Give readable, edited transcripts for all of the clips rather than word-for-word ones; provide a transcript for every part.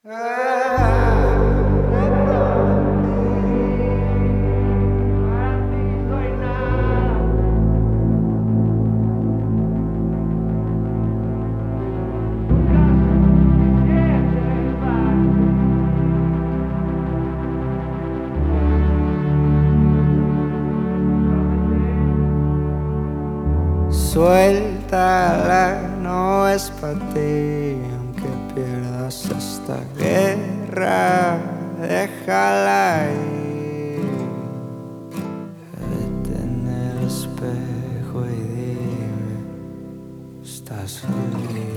Suéltala, no es para ti, aunque pierdas esta guerra, déjala ir. Vete en el espejo y dime, ¿estás feliz?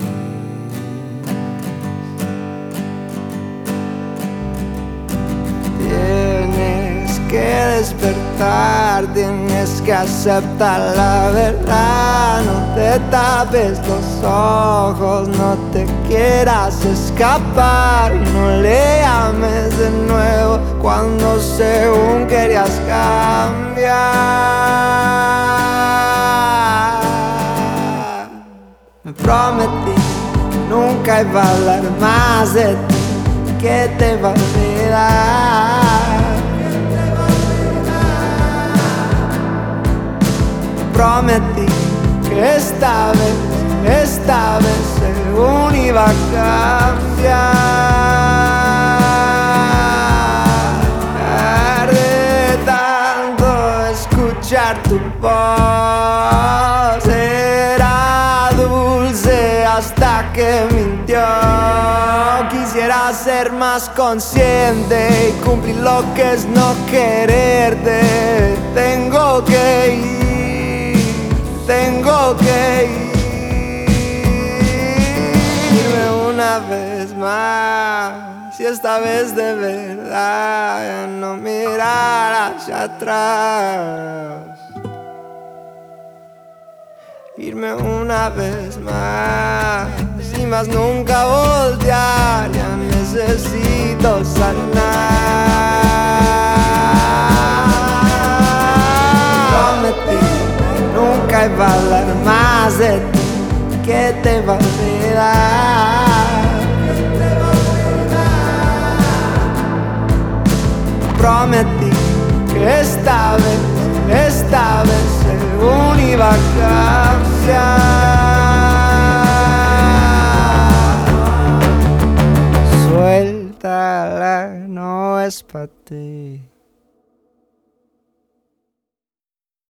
Tienes que despertar, tienes que aceptar la verdad. No te tapes los ojos, no te quieras escapar. No le llames de nuevo cuando según querías cambiar. Me prometí que nunca iba a hablar más de ti, que te va a olvidar. Prometí que esta vez según iba a cambiar. De tanto escuchar tu voz, era dulce hasta que mintió. Quisiera ser más consciente y cumplir lo que es no quererte. Tengo que irme una vez más, y esta vez de verdad ya no mirar hacia atrás. Irme una vez más y más nunca voltear, ya necesito sanar. Prometí que nunca iba a hablar más de ti, que te va a olvidar. Prometí que esta vez según iba a cambiar. Suéltala, no es para ti.